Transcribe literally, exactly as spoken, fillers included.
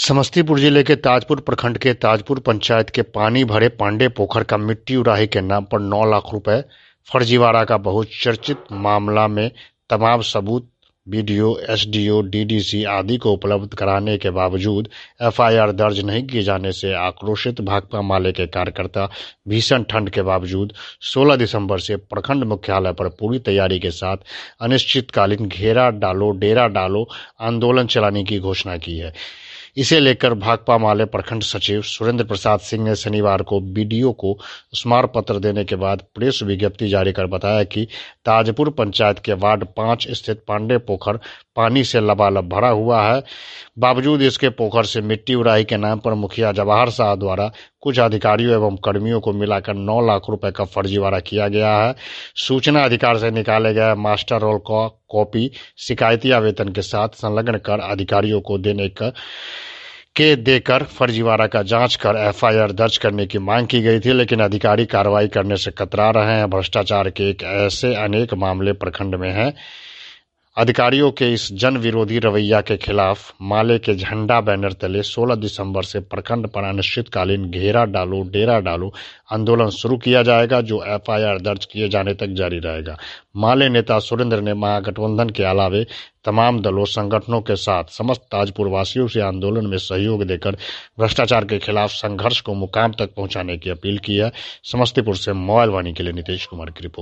समस्तीपुर जिले के ताजपुर प्रखंड के ताजपुर पंचायत के पानी भरे पांडे पोखर का मिट्टी उड़ाही के नाम पर नौ लाख रुपए फर्जीवाड़ा का बहुचर्चित मामला में तमाम सबूत बीडीओ, एसडीओ, डीडीसी आदि को उपलब्ध कराने के बावजूद एफआईआर दर्ज नहीं किए जाने से आक्रोशित भाकपा माले के कार्यकर्ता भीषण ठंड के बावजूद सोलह दिसंबर से प्रखंड मुख्यालय पर पूरी तैयारी के साथ अनिश्चितकालीन घेरा डालो डेरा डालो आंदोलन चलाने की घोषणा की है। इसे लेकर भाकपा माले प्रखंड सचिव सुरेंद्र प्रसाद सिंह ने शनिवार को बीडीओ को स्मार पत्र देने के बाद प्रेस विज्ञप्ति जारी कर बताया कि ताजपुर पंचायत के वार्ड पांच स्थित पांडे पोखर पानी से लबालब भरा हुआ है। बावजूद इसके पोखर से मिट्टी उड़ाही के नाम पर मुखिया जवाहर शाह द्वारा कुछ अधिकारियों एवं कर्मियों को मिलाकर नौ लाख रुपए का फर्जीवाड़ा किया गया है। सूचना अधिकार से निकाले गए मास्टर रोल का कॉपी शिकायती आवेदन के साथ संलग्न कर अधिकारियों को देने का के देकर फर्जीवाड़ा का जांच कर एफआईआर दर्ज करने की मांग की गई थी, लेकिन अधिकारी कार्रवाई करने से कतरा रहे हैं। भ्रष्टाचार के एक ऐसे अनेक मामले प्रखंड में हैं। अधिकारियों के इस जन विरोधी रवैया के खिलाफ माले के झंडा बैनर तले सोलह दिसंबर से प्रखंड पर अनिश्चितकालीन घेरा डालो डेरा डालो आंदोलन शुरू किया जाएगा, जो एफआईआर दर्ज किए जाने तक जारी रहेगा। माले नेता सुरेंद्र ने महागठबंधन के अलावे तमाम दलों संगठनों के साथ समस्त ताजपुर वासियों से आंदोलन में सहयोग देकर भ्रष्टाचार के खिलाफ संघर्ष को मुकाम तक पहुंचाने की अपील की है। समस्तीपुर से मोबाइल वाणी के लिए नितेश कुमार की रिपोर्ट।